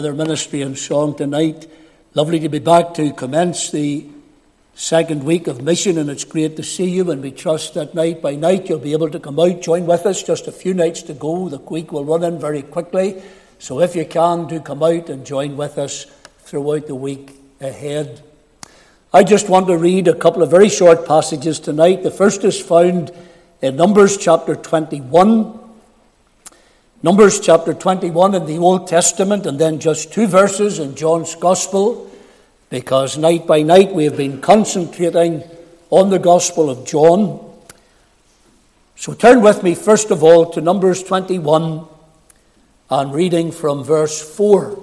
Their ministry and song tonight. Lovely to be back to commence the second week of mission, and it's great to see you, and we trust that night by night you'll be able to come out, join with us. Just a few nights to go. The week will run in very quickly, so if you can, do come out and join with us throughout the week ahead. I just want to read a couple of very short passages tonight. The first is found in Numbers chapter 21. Numbers chapter 21 in the Old Testament, and then just 2 verses in John's Gospel, because night by night we have been concentrating on the Gospel of John. So turn with me first of all to Numbers 21 and reading from verse 4.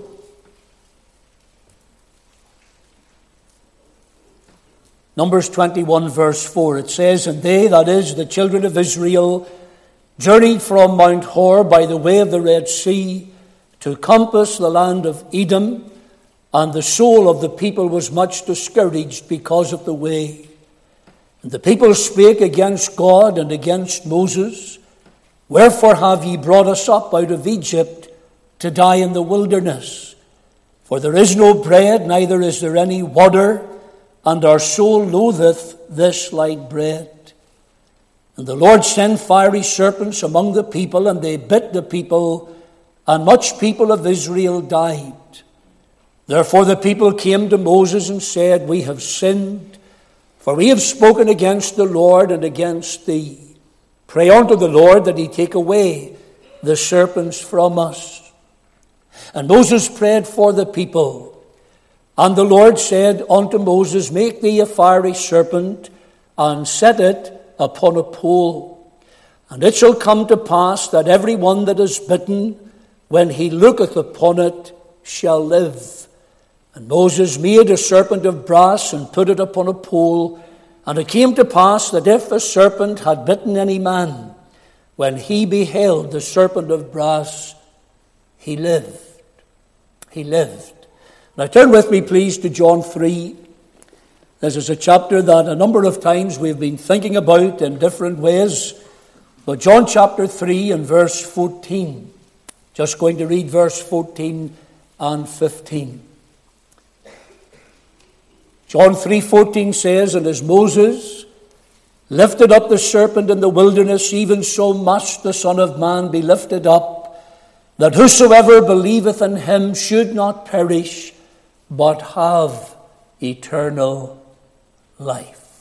Numbers 21 verse 4, it says, "And they, that is, the children of Israel, journeyed from Mount Hor by the way of the Red Sea to compass the land of Edom, and the soul of the people was much discouraged because of the way. And the people spake against God and against Moses, Wherefore have ye brought us up out of Egypt to die in the wilderness? For there is no bread, neither is there any water, and our soul loatheth this light bread. And the Lord sent fiery serpents among the people, and they bit the people, and much people of Israel died. Therefore the people came to Moses and said, We have sinned, for we have spoken against the Lord and against thee. Pray unto the Lord that he take away the serpents from us. And Moses prayed for the people. And the Lord said unto Moses, Make thee a fiery serpent, and set it upon a pole. And it shall come to pass that every one that is bitten, when he looketh upon it, shall live. And Moses made a serpent of brass, and put it upon a pole. And it came to pass that if a serpent had bitten any man, when he beheld the serpent of brass, he lived. He lived. Now turn with me, please, to John 3. This is a chapter that a number of times we've been thinking about in different ways. But John chapter 3 and verse 14. Just going to read verse 14 and 15. John 3:14 says, And as Moses lifted up the serpent in the wilderness, even so must the Son of Man be lifted up, that whosoever believeth in him should not perish, but have eternal life.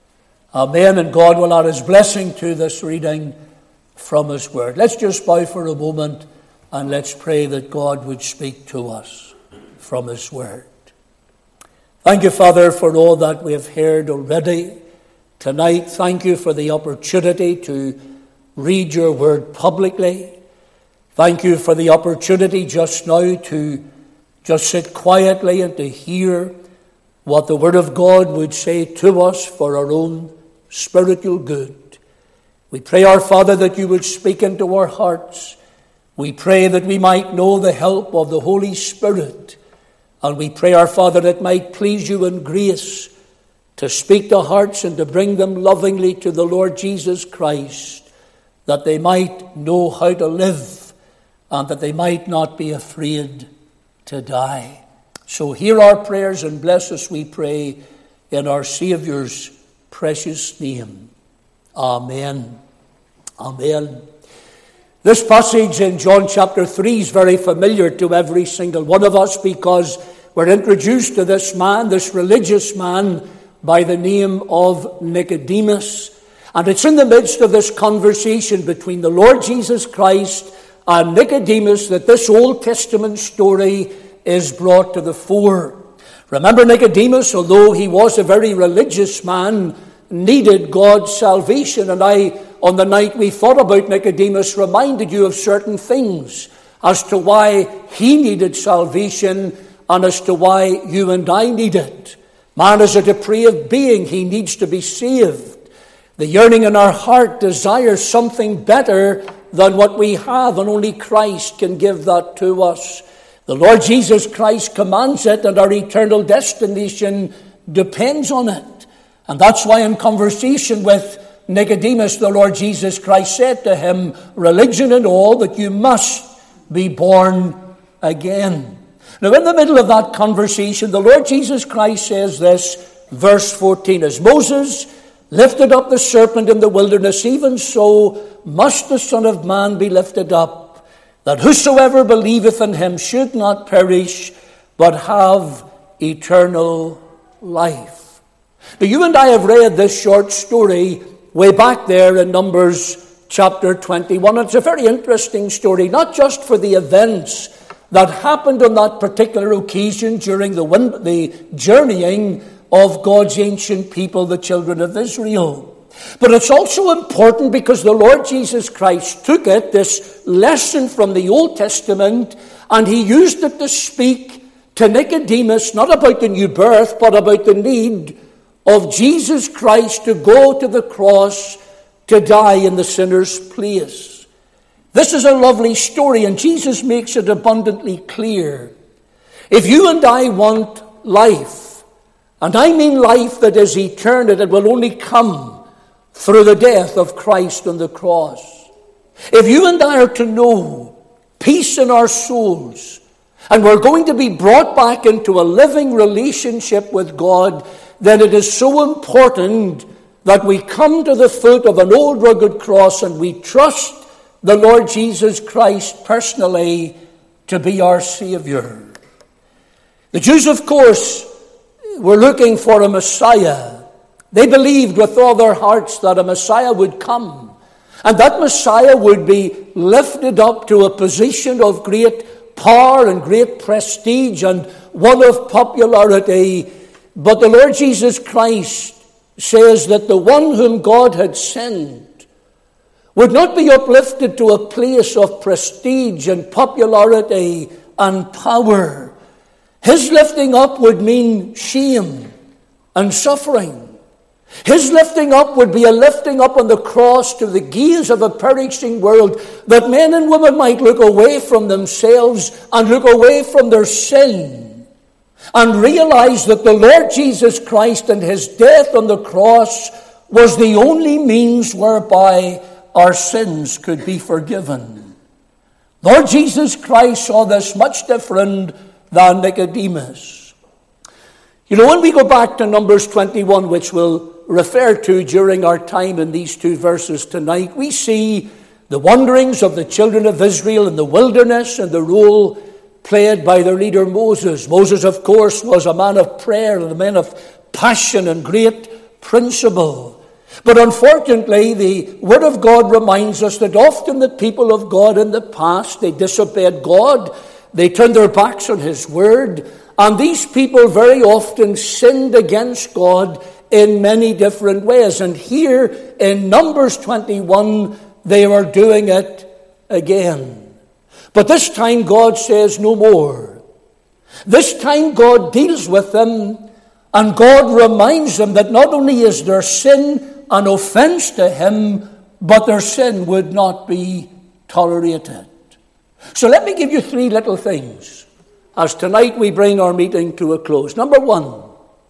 Amen. And God will add his blessing to this reading from his word. Let's just bow for a moment and let's pray that God would speak to us from his word. Thank you, Father, for all that we have heard already tonight. Thank you for the opportunity to read your word publicly. Thank you for the opportunity just now to just sit quietly and to hear what the Word of God would say to us for our own spiritual good. We pray, our Father, that you would speak into our hearts. We pray that we might know the help of the Holy Spirit. And we pray, our Father, that it might please you in grace to speak to hearts and to bring them lovingly to the Lord Jesus Christ, that they might know how to live and that they might not be afraid to die. So hear our prayers and bless us, we pray, in our Saviour's precious name. Amen. Amen. This passage in John chapter 3 is very familiar to every single one of us because we're introduced to this man, this religious man, by the name of Nicodemus. And it's in the midst of this conversation between the Lord Jesus Christ and Nicodemus that this Old Testament story is brought to the fore. Remember, Nicodemus, although he was a very religious man, needed God's salvation. And on the night we thought about Nicodemus, reminded you of certain things as to why he needed salvation and as to why you and I need it. Man is a depraved being. He needs to be saved. The yearning in our heart desires something better than what we have, and only Christ can give that to us. The Lord Jesus Christ commands it, and our eternal destination depends on it. And that's why in conversation with Nicodemus, the Lord Jesus Christ said to him, religion and all, that you must be born again. Now, in the middle of that conversation, the Lord Jesus Christ says this, verse 14, as Moses lifted up the serpent in the wilderness, even so must the Son of Man be lifted up, that whosoever believeth in him should not perish, but have eternal life. Now, you and I have read this short story way back there in Numbers chapter 21. It's a very interesting story, not just for the events that happened on that particular occasion during the journeying of God's ancient people, the children of Israel. But it's also important because the Lord Jesus Christ took it, this lesson from the Old Testament, and he used it to speak to Nicodemus, not about the new birth, but about the need of Jesus Christ to go to the cross to die in the sinner's place. This is a lovely story, and Jesus makes it abundantly clear. If you and I want life, and I mean life that is eternal, it will only come through the death of Christ on the cross. If you and I are to know peace in our souls, and we're going to be brought back into a living relationship with God, then it is so important that we come to the foot of an old rugged cross and we trust the Lord Jesus Christ personally to be our Savior. The Jews, of course, were looking for a Messiah. They believed with all their hearts that a Messiah would come, and that Messiah would be lifted up to a position of great power and great prestige and one of popularity. But the Lord Jesus Christ says that the one whom God had sent would not be uplifted to a place of prestige and popularity and power. His lifting up would mean shame and suffering. His lifting up would be a lifting up on the cross to the gaze of a perishing world, that men and women might look away from themselves and look away from their sin and realize that the Lord Jesus Christ and his death on the cross was the only means whereby our sins could be forgiven. Lord Jesus Christ saw this much different than Nicodemus. You know, when we go back to Numbers 21, which we'll refer to during our time in these two verses tonight, we see the wanderings of the children of Israel in the wilderness and the role played by their leader Moses. Moses, of course, was a man of prayer and a man of passion and great principle. But unfortunately, the Word of God reminds us that often the people of God in the past, they disobeyed God, they turned their backs on His Word, and these people very often sinned against God in many different ways. And here in Numbers 21, they are doing it again. But this time God says no more. This time God deals with them, and God reminds them that not only is their sin an offense to Him, but their sin would not be tolerated. So let me give you three little things as tonight we bring our meeting to a close. Number one,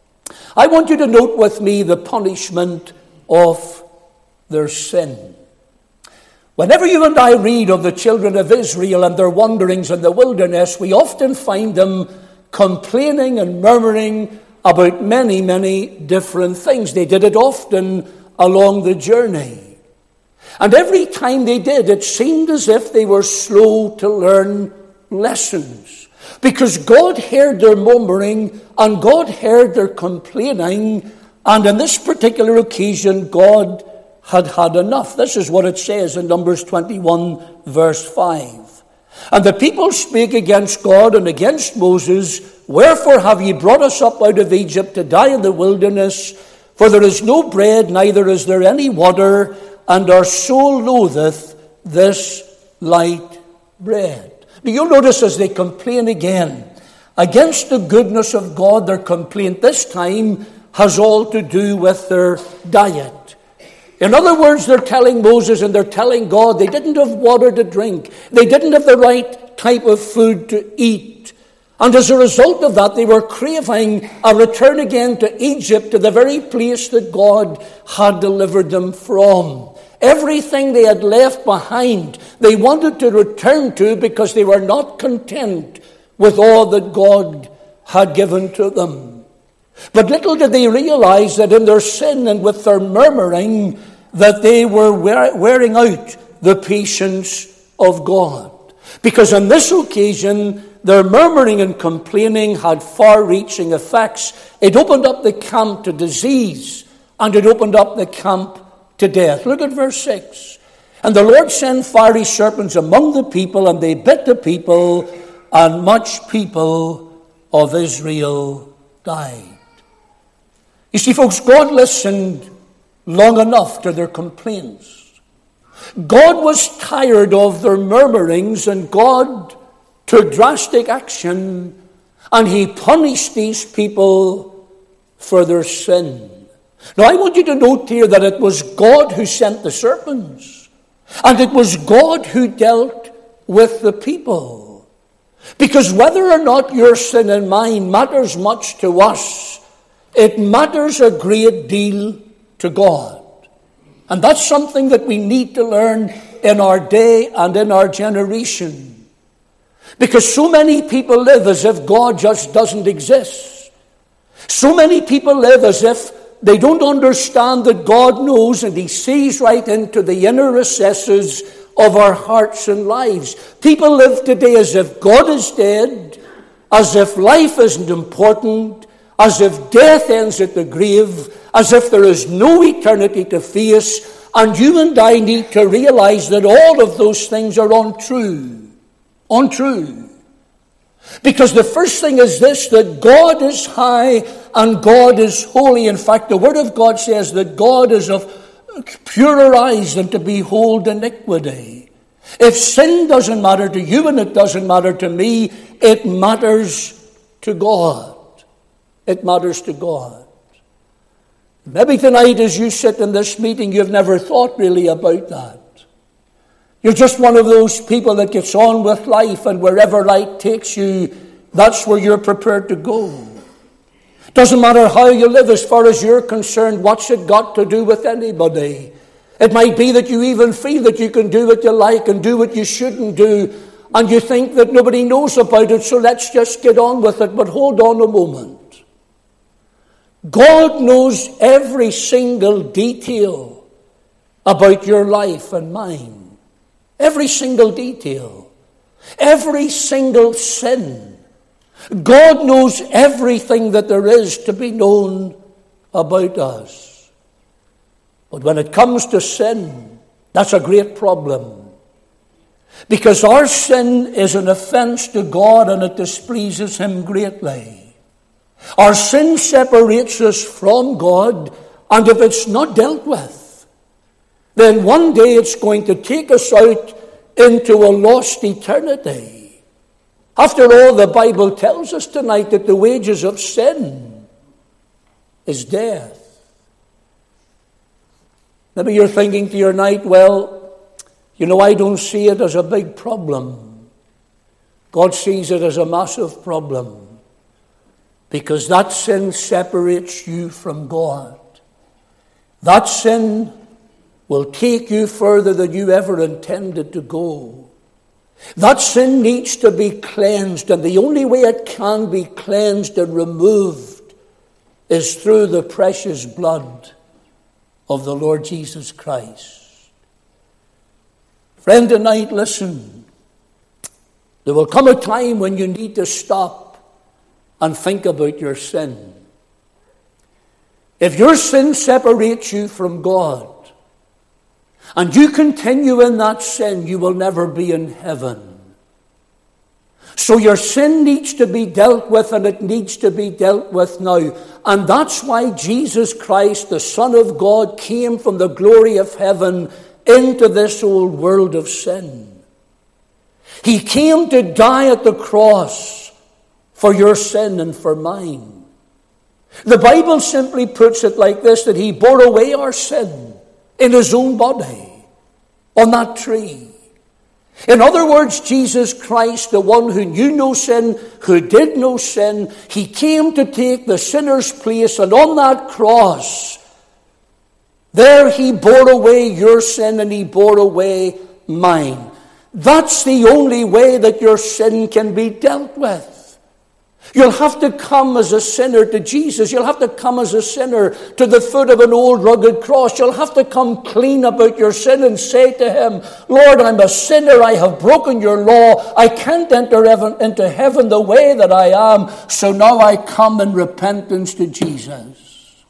I want you to note with me the punishment of their sin. Whenever you and I read of the children of Israel and their wanderings in the wilderness, we often find them complaining and murmuring about many, many different things. They did it often along the journey. And every time they did, it seemed as if they were slow to learn lessons. Because God heard their murmuring and God heard their complaining, and on this particular occasion, God had had enough. This is what it says in Numbers 21, verse 5. And the people spake against God and against Moses, Wherefore have ye brought us up out of Egypt to die in the wilderness? For there is no bread, neither is there any water, and our soul loatheth this light bread. Now you'll notice as they complain again against the goodness of God, their complaint this time has all to do with their diet. In other words, they're telling Moses and they're telling God they didn't have water to drink. They didn't have the right type of food to eat. And as a result of that, they were craving a return again to Egypt, to the very place that God had delivered them from. Everything they had left behind, they wanted to return to because they were not content with all that God had given to them. But little did they realize that in their sin and with their murmuring, that they were wearing out the patience of God. Because on this occasion, their murmuring and complaining had far-reaching effects. It opened up the camp to disease, and it opened up the camp to death. Look at verse 6. And the Lord sent fiery serpents among the people, and they bit the people, and much people of Israel died. You see, folks, God listened long enough to their complaints. God was tired of their murmurings, and God took drastic action, and he punished these people for their sin. Now, I want you to note here that it was God who sent the serpents, and it was God who dealt with the people. Because whether or not your sin and mine matters much to us, it matters a great deal to God. And that's something that we need to learn in our day and in our generation. Because so many people live as if God just doesn't exist. So many people live as if they don't understand that God knows and he sees right into the inner recesses of our hearts and lives. People live today as if God is dead, as if life isn't important, as if death ends at the grave, as if there is no eternity to face. And you and I need to realize that all of those things are untrue. Untrue. Because the first thing is this, that God is high and God is holy. In fact, the Word of God says that God is of purer eyes than to behold iniquity. If sin doesn't matter to you and it doesn't matter to me, it matters to God. It matters to God. Maybe tonight as you sit in this meeting, you've never thought really about that. You're just one of those people that gets on with life, and wherever life takes you, that's where you're prepared to go. Doesn't matter how you live as far as you're concerned. What's it got to do with anybody? It might be that you even feel that you can do what you like and do what you shouldn't do, and you think that nobody knows about it, so let's just get on with it. But hold on a moment. God knows every single detail about your life and mine. Every single detail. Every single sin. God knows everything that there is to be known about us. But when it comes to sin, that's a great problem. Because our sin is an offense to God and it displeases him greatly. Our sin separates us from God, and if it's not dealt with, then one day it's going to take us out into a lost eternity. After all, the Bible tells us tonight that the wages of sin is death. Maybe you're thinking to your night, well, I don't see it as a big problem. God sees it as a massive problem. Because that sin separates you from God. That sin will take you further than you ever intended to go. That sin needs to be cleansed, and the only way it can be cleansed and removed is through the precious blood of the Lord Jesus Christ. Friend, tonight, listen. There will come a time when you need to stop and think about your sin. If your sin separates you from God, and you continue in that sin, you will never be in heaven. So your sin needs to be dealt with, and it needs to be dealt with now. And that's why Jesus Christ, the Son of God, came from the glory of heaven into this old world of sin. He came to die at the cross for your sin and for mine. The Bible simply puts it like this, that he bore away our sin in his own body on that tree. In other words, Jesus Christ, the one who knew no sin, who did no sin, he came to take the sinner's place, and on that cross, there he bore away your sin and he bore away mine. That's the only way that your sin can be dealt with. You'll have to come as a sinner to Jesus. You'll have to come as a sinner to the foot of an old rugged cross. You'll have to come clean about your sin and say to him, Lord, I'm a sinner. I have broken your law. I can't enter into heaven the way that I am. So now I come in repentance to Jesus.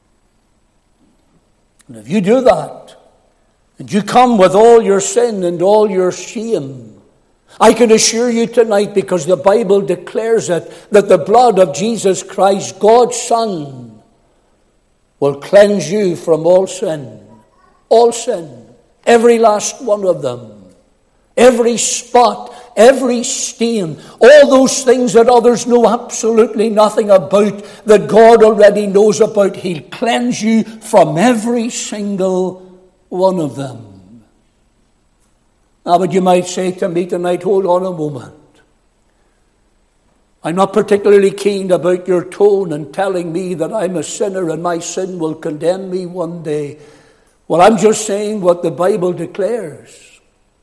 And if you do that, and you come with all your sin and all your shame, I can assure you tonight, because the Bible declares it, that the blood of Jesus Christ, God's Son, will cleanse you from all sin. All sin. Every last one of them. Every spot, every stain. All those things that others know absolutely nothing about, that God already knows about. He'll cleanse you from every single one of them. Now, but you might say to me tonight, hold on a moment. I'm not particularly keen about your tone and telling me that I'm a sinner and my sin will condemn me one day. Well, I'm just saying what the Bible declares.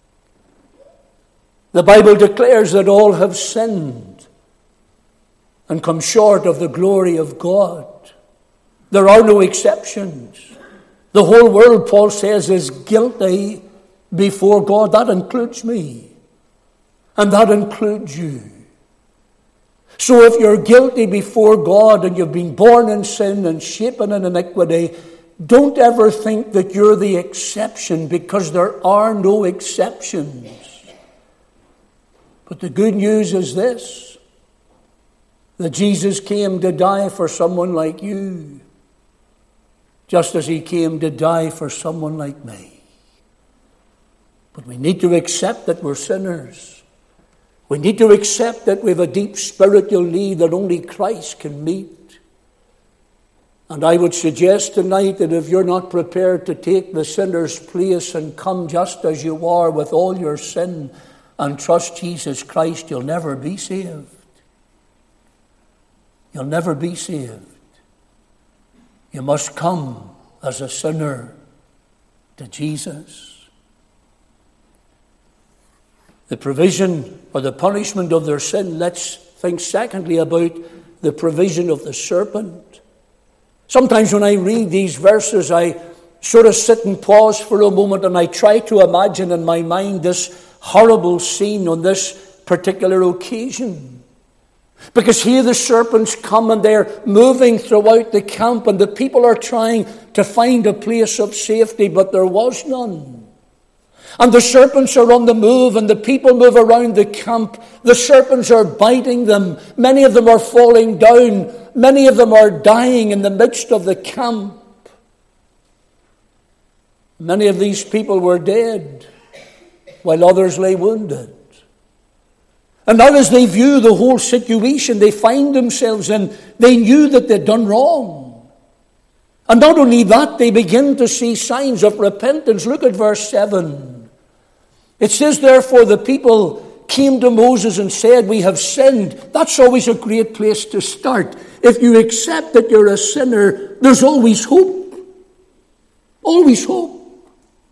The Bible declares that all have sinned and come short of the glory of God. There are no exceptions. The whole world, Paul says, is guilty before God. That includes me. And that includes you. So if you're guilty before God and you've been born in sin and shapen in iniquity, don't ever think that you're the exception, because there are no exceptions. But the good news is this, that Jesus came to die for someone like you, just as he came to die for someone like me. But we need to accept that we're sinners. We need to accept that we have a deep spiritual need that only Christ can meet. And I would suggest tonight that if you're not prepared to take the sinner's place and come just as you are with all your sin and trust Jesus Christ, you'll never be saved. You'll never be saved. You must come as a sinner to Jesus. The provision or the punishment of their sin. Let's think secondly about the provision of the serpent. Sometimes when I read these verses, I sort of sit and pause for a moment and I try to imagine in my mind this horrible scene on this particular occasion. Because here the serpents come and they're moving throughout the camp, and the people are trying to find a place of safety, but there was none. And the serpents are on the move, and the people move around the camp. The serpents are biting them. Many of them are falling down. Many of them are dying in the midst of the camp. Many of these people were dead, while others lay wounded. And now as they view the whole situation they find themselves in, they knew that they'd done wrong. And not only that, they begin to see signs of repentance. Look at verse 7. It says, therefore, the people came to Moses and said, we have sinned. That's always a great place to start. If you accept that you're a sinner, there's always hope. Always hope.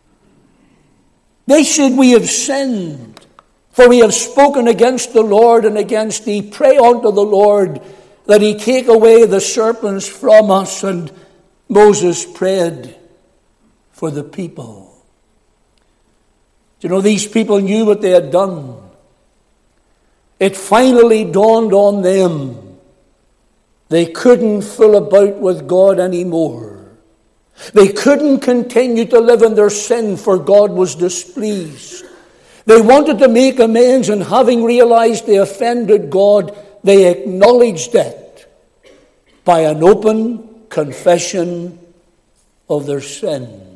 They said, we have sinned, for we have spoken against the Lord and against thee. Pray unto the Lord that he take away the serpents from us. And Moses prayed for the people. You know, these people knew what they had done. It finally dawned on them. They couldn't fool about with God anymore. They couldn't continue to live in their sin, for God was displeased. They wanted to make amends, and having realized they offended God, they acknowledged it by an open confession of their sin.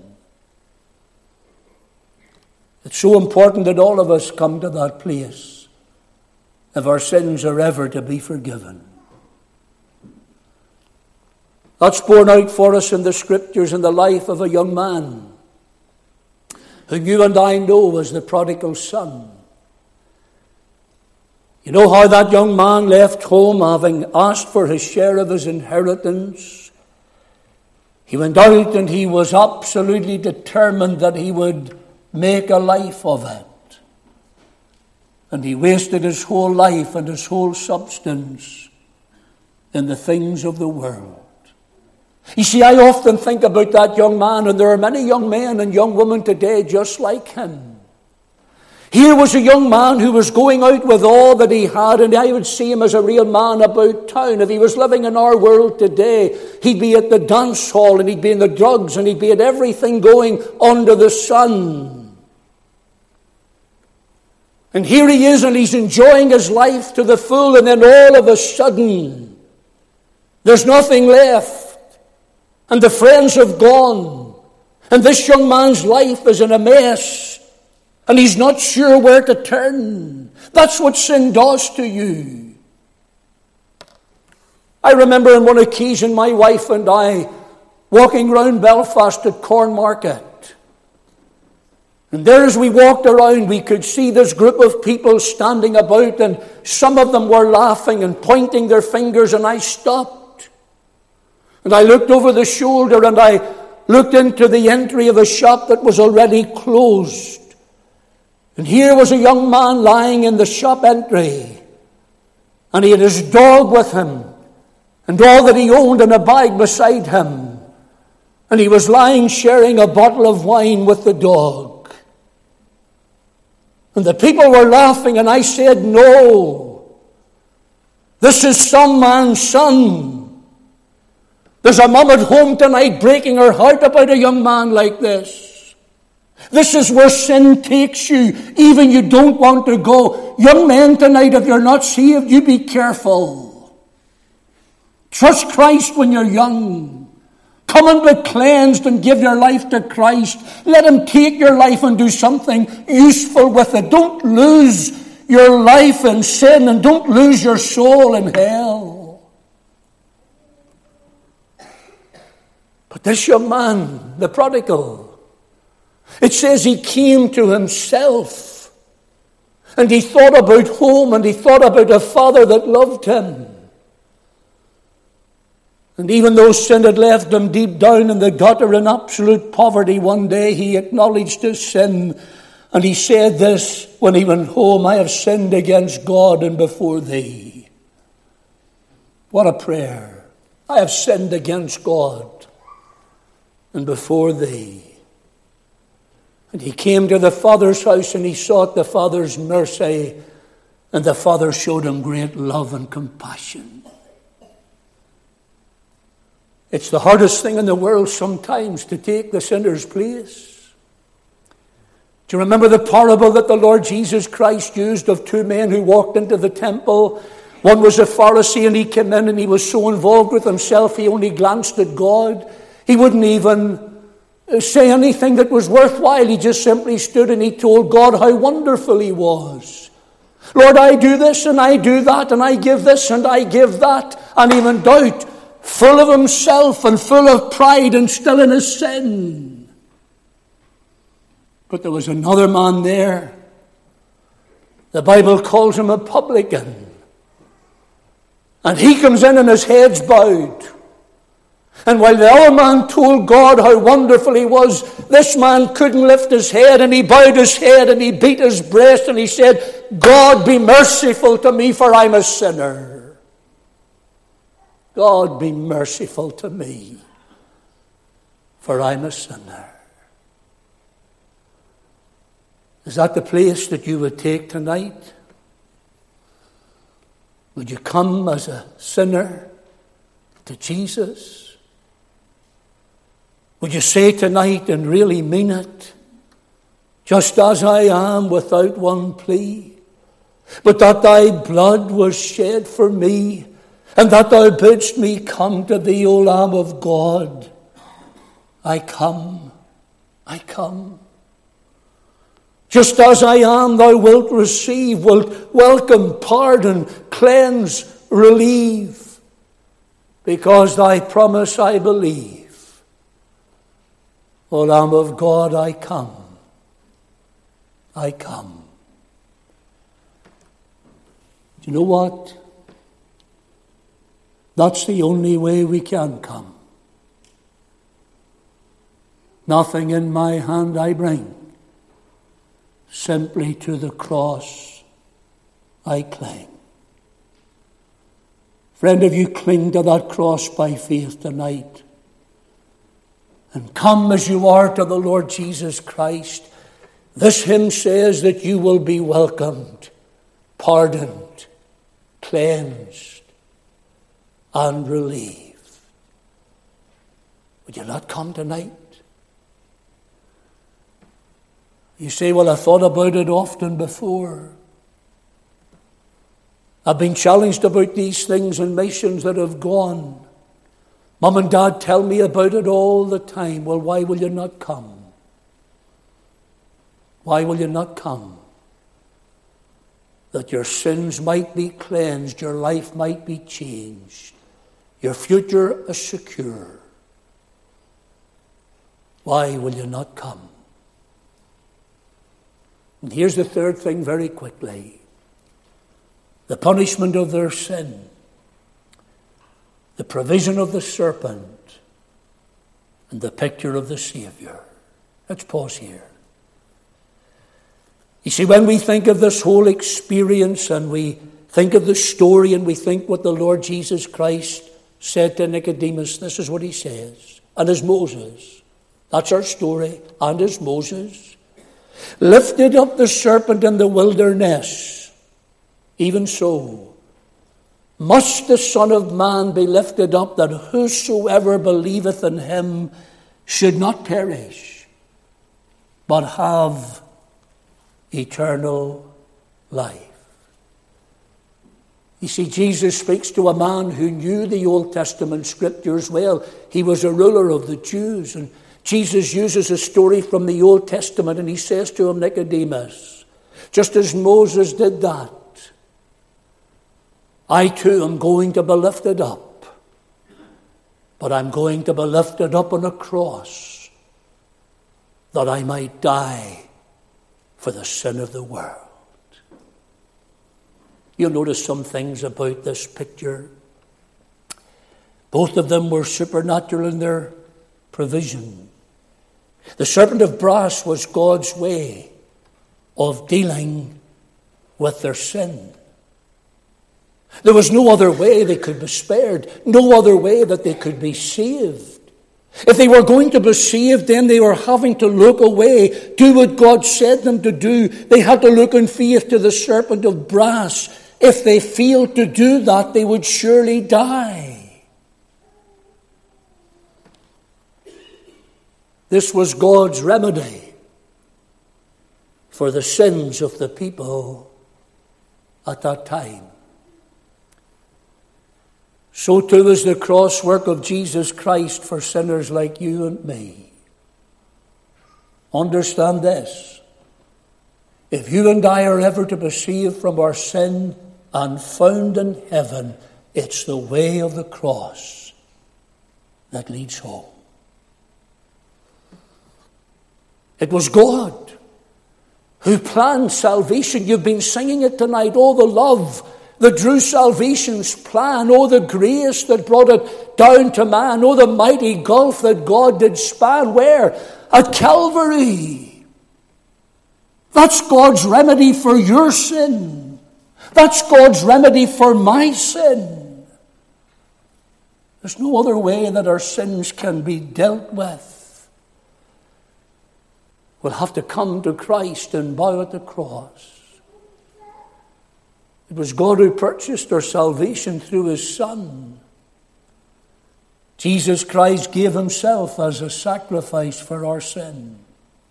It's so important that all of us come to that place if our sins are ever to be forgiven. That's borne out for us in the Scriptures in the life of a young man who you and I know as the prodigal son. You know how that young man left home having asked for his share of his inheritance. He went out and he was absolutely determined that he would make a life of it. And he wasted his whole life and his whole substance in the things of the world. You see, I often think about that young man, and there are many young men and young women today just like him. Here was a young man who was going out with all that he had, and I would see him as a real man about town. If he was living in our world today, he'd be at the dance hall, and he'd be in the drugs, and he'd be at everything going under the sun. And here he is, and he's enjoying his life to the full, and then all of a sudden, there's nothing left, and the friends have gone, and this young man's life is in a mess. And he's not sure where to turn. That's what sin does to you. I remember on one occasion my wife and I walking around Belfast at Cornmarket. And there as we walked around, we could see this group of people standing about, and some of them were laughing and pointing their fingers, and I stopped. And I looked over the shoulder, and I looked into the entry of a shop that was already closed. And here was a young man lying in the shop entry, and he had his dog with him, and all that he owned in a bag beside him. And he was lying sharing a bottle of wine with the dog. And the people were laughing, and I said, no, this is some man's son. There's a mum at home tonight breaking her heart about a young man like this. This is where sin takes you, even you don't want to go. Young men tonight, if you're not saved, you be careful. Trust Christ when you're young. Come and be cleansed and give your life to Christ. Let him take your life and do something useful with it. Don't lose your life in sin, and don't lose your soul in hell. But this young man, the prodigal, it says he came to himself, and he thought about home, and he thought about a father that loved him. And even though sin had left him deep down in the gutter in absolute poverty, one day he acknowledged his sin, and he said this when he went home, I have sinned against God and before thee. What a prayer. I have sinned against God and before thee. And he came to the Father's house, and he sought the Father's mercy, and the Father showed him great love and compassion. It's the hardest thing in the world sometimes to take the sinner's place. Do you remember the parable that the Lord Jesus Christ used of two men who walked into the temple? One was a Pharisee, and he came in and he was so involved with himself he only glanced at God. He wouldn't even say anything that was worthwhile. He just simply stood and he told God how wonderful he was. Lord, I do this and I do that, and I give this and I give that. And he went out full of himself and full of pride and still in his sin. But there was another man there. The Bible calls him a publican. And he comes in and his head's bowed. And while the other man told God how wonderful he was, this man couldn't lift his head, and he bowed his head and he beat his breast and he said, God, be merciful to me, for I'm a sinner. God, be merciful to me, for I'm a sinner. Is that the place that you would take tonight? Would you come as a sinner to Jesus? Would you say tonight and really mean it? Just as I am, without one plea, but that thy blood was shed for me, and that thou bidst me come to thee, O Lamb of God. I come, I come. Just as I am, thou wilt receive, wilt welcome, pardon, cleanse, relieve, because thy promise I believe. O Lamb of God, I come. I come. Do you know what? That's the only way we can come. Nothing in my hand I bring, simply to the cross I cling. Friend, if you cling to that cross by faith tonight and come as you are to the Lord Jesus Christ, this hymn says that you will be welcomed, pardoned, cleansed, and relieved. Would you not come tonight? You say, well, I thought about it often before. I've been challenged about these things in missions that have gone. Mom and Dad tell me about it all the time. Well, why will you not come? Why will you not come? That your sins might be cleansed, your life might be changed, your future is secure. Why will you not come? And here's the third thing very quickly. The punishment of their sin, the provision of the serpent, and the picture of the Savior. Let's pause here. You see, when we think of this whole experience and we think of the story and we think what the Lord Jesus Christ said to Nicodemus, this is what he says. And as Moses, that's our story, and as Moses lifted up the serpent in the wilderness, even so must the Son of Man be lifted up, that whosoever believeth in him should not perish, but have eternal life. You see, Jesus speaks to a man who knew the Old Testament scriptures well. He was a ruler of the Jews, and Jesus uses a story from the Old Testament, and he says to him, Nicodemus, just as Moses did that, I too am going to be lifted up, but I'm going to be lifted up on a cross that I might die for the sin of the world. You'll notice some things about this picture. Both of them were supernatural in their provision. The serpent of brass was God's way of dealing with their sin. There was no other way they could be spared, no other way that they could be saved. If they were going to be saved, then they were having to look away, do what God said them to do. They had to look in faith to the serpent of brass. If they failed to do that, they would surely die. This was God's remedy for the sins of the people at that time. So too is the cross work of Jesus Christ for sinners like you and me. Understand this. If you and I are ever to be saved from our sin and found in heaven, it's the way of the cross that leads home. It was God who planned salvation. You've been singing it tonight. Oh, the love that drew salvation's plan. Oh, the grace that brought it down to man. Oh, the mighty gulf that God did span. Where? At Calvary. That's God's remedy for your sin. That's God's remedy for my sin. There's no other way that our sins can be dealt with. We'll have to come to Christ and bow at the cross. It was God who purchased our salvation through his Son. Jesus Christ gave himself as a sacrifice for our sin.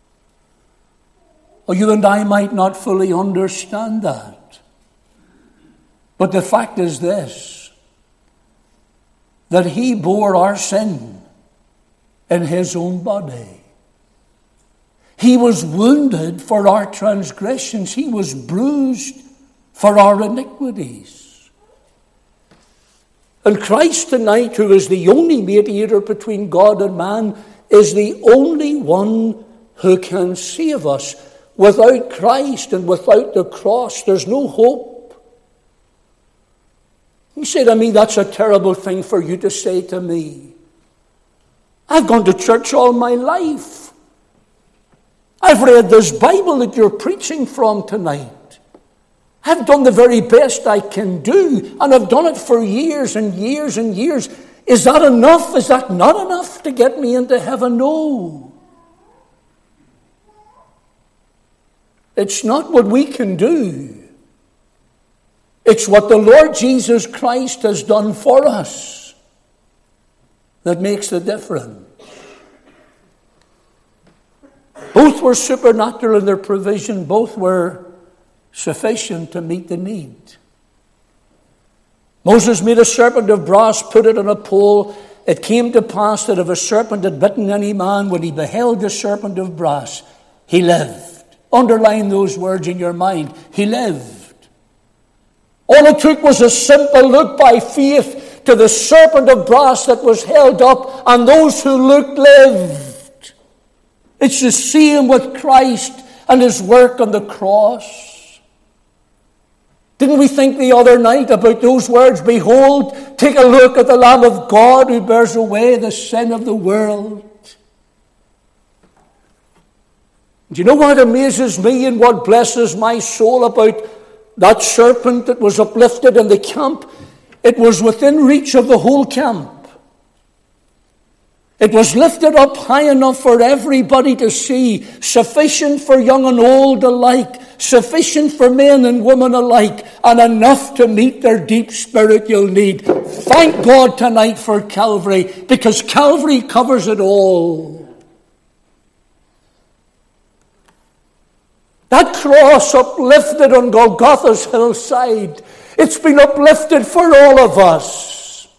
Well, you and I might not fully understand that. But the fact is this, that he bore our sin in his own body. He was wounded for our transgressions. He was bruised for our iniquities. And Christ tonight, who is the only mediator between God and man, is the only one who can save us. Without Christ and without the cross, there's no hope. You say to me, that's a terrible thing for you to say to me. I've gone to church all my life. I've read this Bible that you're preaching from tonight. I've done the very best I can do, and I've done it for years and years and years. Is that enough? Is that not enough to get me into heaven? No. It's not what we can do. It's what the Lord Jesus Christ has done for us that makes the difference. Both were supernatural in their provision. Both were sufficient to meet the need. Moses made a serpent of brass, put it on a pole. It came to pass that if a serpent had bitten any man, when he beheld the serpent of brass, he lived. Underline those words in your mind. He lived. All it took was a simple look by faith to the serpent of brass that was held up, and those who looked lived. It's the same with Christ and his work on the cross. Didn't we think the other night about those words? Behold, take a look at the Lamb of God who bears away the sin of the world. Do you know what amazes me and what blesses my soul about that serpent that was uplifted in the camp? It was within reach of the whole camp. It was lifted up high enough for everybody to see, sufficient for young and old alike, sufficient for men and women alike, and enough to meet their deep spiritual need. Thank God tonight for Calvary, because Calvary covers it all. That cross uplifted on Golgotha's hillside, it's been uplifted for all of us.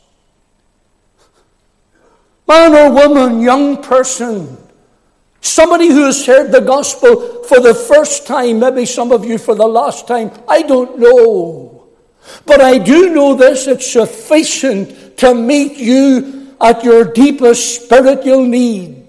Man or woman, young person, somebody who has heard the gospel for the first time, maybe some of you for the last time, I don't know. But I do know this, it's sufficient to meet you at your deepest spiritual need.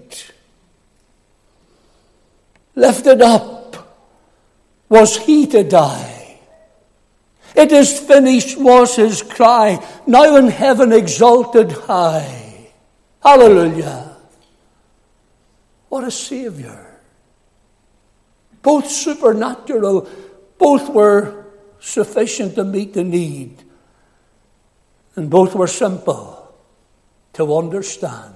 Lifted up was he to die. It is finished was his cry, now in heaven exalted high. Hallelujah. What a Savior. Both supernatural, both were sufficient to meet the need, and both were simple to understand.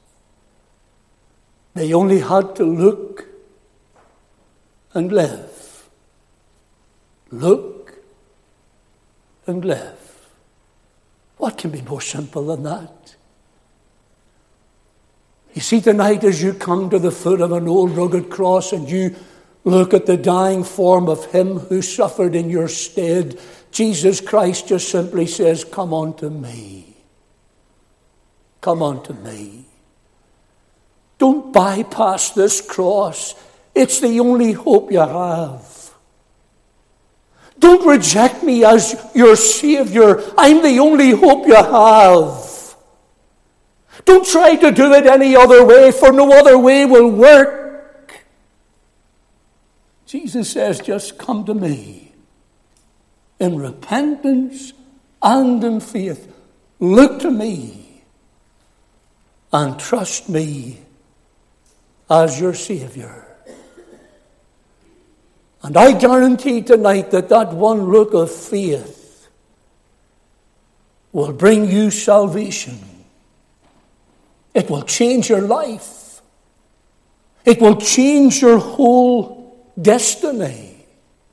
They only had to look and live. Look and live. What can be more simple than that? You see, tonight as you come to the foot of an old rugged cross and you look at the dying form of him who suffered in your stead, Jesus Christ just simply says, come unto me. Come unto me. Don't bypass this cross. It's the only hope you have. Don't reject me as your Savior. I'm the only hope you have. Don't try to do it any other way, for no other way will work. Jesus says, just come to me in repentance and in faith. Look to me and trust me as your Savior. And I guarantee tonight that that one look of faith will bring you salvation. It will change your life. It will change your whole destiny.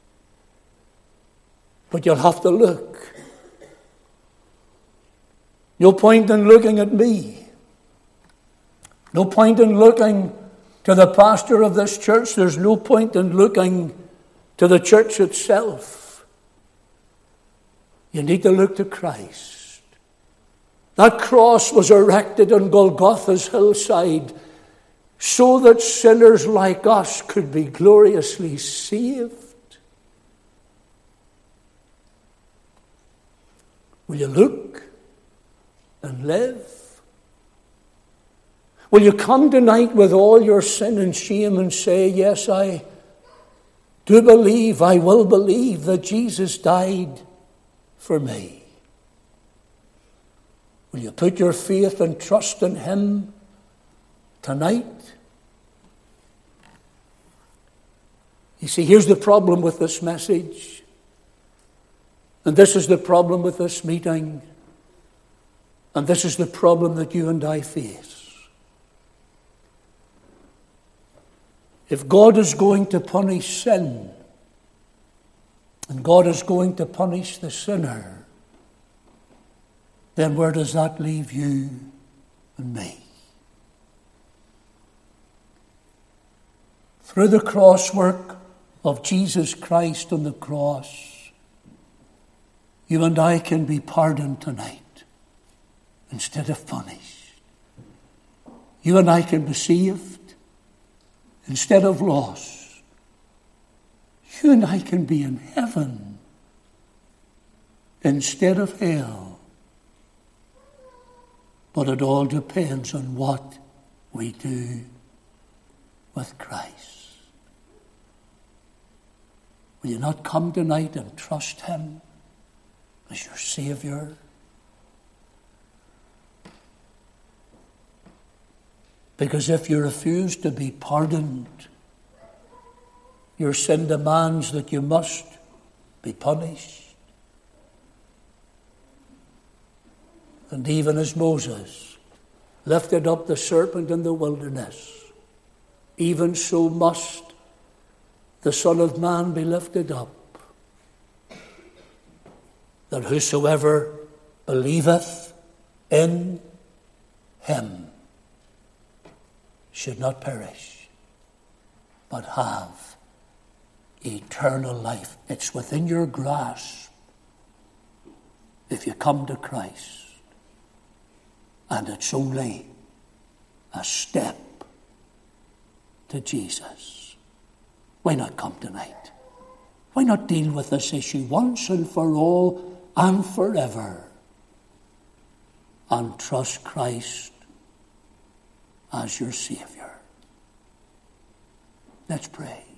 But you'll have to look. No point in looking at me. No point in looking to the pastor of this church. There's no point in looking to the church itself. You need to look to Christ. That cross was erected on Golgotha's hillside so that sinners like us could be gloriously saved. Will you look and live? Will you come tonight with all your sin and shame and say, yes, I do believe, I will believe that Jesus died for me? Will you put your faith and trust in him tonight? You see, here's the problem with this message. And this is the problem with this meeting. And this is the problem that you and I face. If God is going to punish sin, and God is going to punish the sinner, then where does that leave you and me? Through the cross work of Jesus Christ on the cross, you and I can be pardoned tonight instead of punished. You and I can be saved instead of lost. You and I can be in heaven instead of hell. But it all depends on what we do with Christ. Will you not come tonight and trust him as your Savior? Because if you refuse to be pardoned, your sin demands that you must be punished. And even as Moses lifted up the serpent in the wilderness, even so must the Son of Man be lifted up, that whosoever believeth in him should not perish, but have eternal life. It's within your grasp if you come to Christ. And it's only a step to Jesus. Why not come tonight? Why not deal with this issue once and for all and forever? And trust Christ as your Savior. Let's pray.